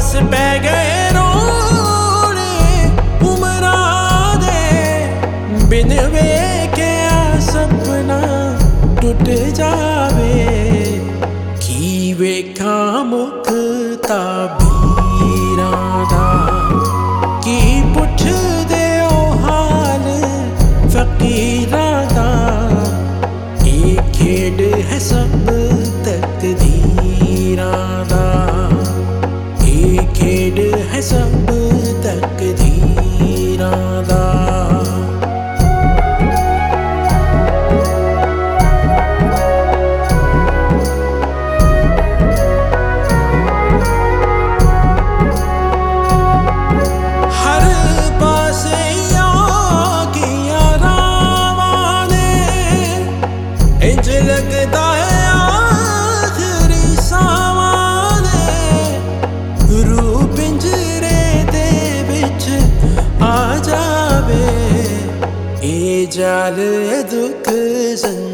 बस पै गए रोने उमरा दे बिन वेख्या सपना टुट जावे की वेखा मुख ताबीरां दा की पुछदे ओ हाल फकीरां दा ये खेड है सब तकदीरां दा ये खेड है सब तकदीरां दा इंज लगदा है आखिरी सावां ने रूह पिंजरे दे विच आ जावे ए जाल दुख